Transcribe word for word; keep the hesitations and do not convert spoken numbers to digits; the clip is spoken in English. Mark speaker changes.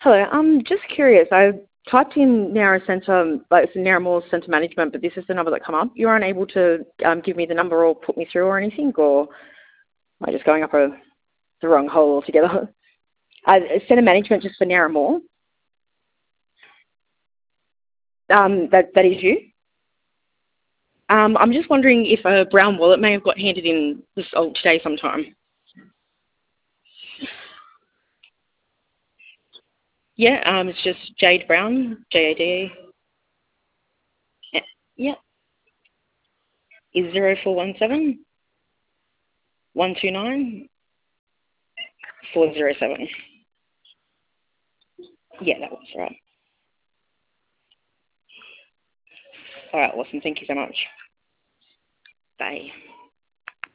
Speaker 1: Hello. I'm just curious. I typed in Narra Centre, like it's Narramore Centre Management, but this is the number that come up. You're unable to um, give me the number or put me through or anything, or am I just going up a, the wrong hole altogether? Uh, Centre Management just for Narramore. Um, that that is you. Um, I'm just wondering if a brown wallet may have got handed in this oh, today sometime. Yeah, um, it's just Jade Brown, J A D E. Yeah, yeah. Is zero four one seven one two nine four zero seven. Yeah, that was right. All right, awesome. Thank you so much. Bye.